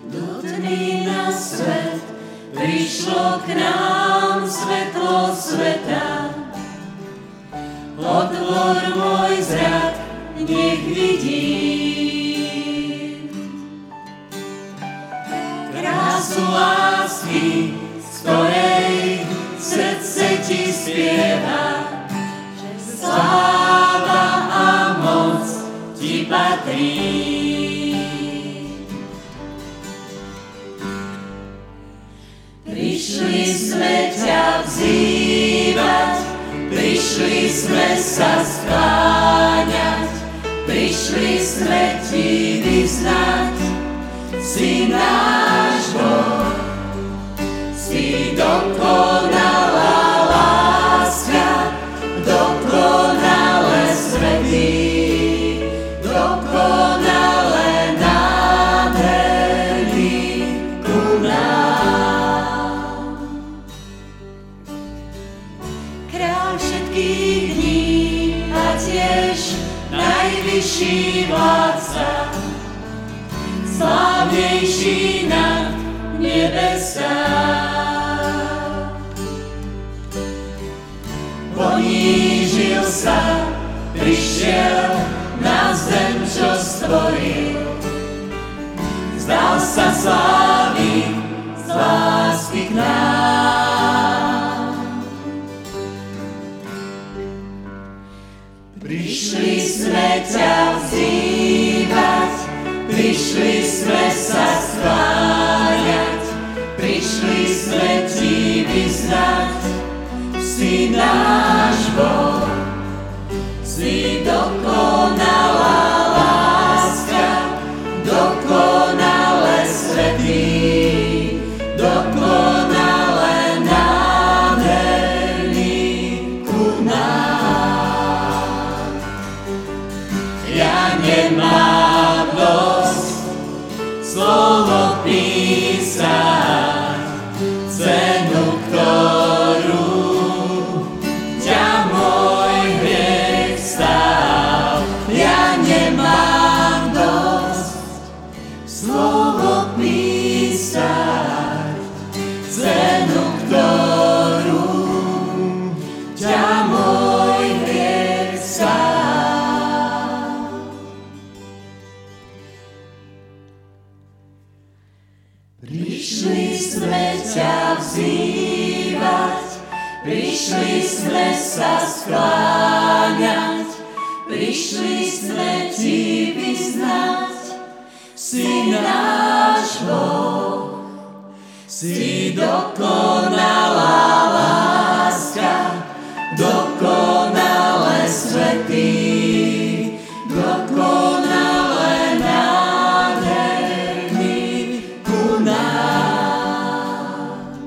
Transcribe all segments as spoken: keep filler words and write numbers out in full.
Do tmy na svet prišlo k nám svetlo sveta. Otvor môj zrak, nech vidím krásu lásky, z ktorej srdce ti spieva, že sláva a moc ti patrí. Prišli sme ťa vzývať, prišli sme sa skláňať, prišli sme ti vyznať, si náš Boh, si dokonalá láska, dokonale svätý, dokonale nádherný ku nám. Kráľ všetkých dní a tiež najvyšší vládca, slávnejší nad nebesá. Ponížil sa, prišiel na zem, čo stvoril, vzdal sa slávy z lásky k nám. Prišli sme ťa vzývať, prišli sme sa skláňať, prišli sme ti vyznať, si náš Boh, si dokonalá láska, dokonale svätý, dokonale nádherný ku nám. Ja nemám dosť slovo písať, cenu, ktorú ťa môj hriech stál. Ja nemám dosť slovo písať, cenu, ktorú ťa môj hriech stál. Prišli sme ťa vzývať, prišli sme sa skláňať, prišli sme ti vyznať, si náš Boh, si dokonalá láska, dokonale svätý, dokonale nádherný ku nám.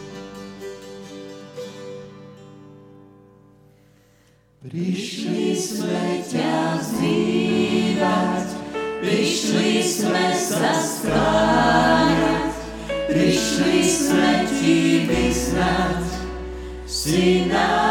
Prišli sme ťa vzývať, prišli sme sa skláňať, prišli sme ti vyznať, si náš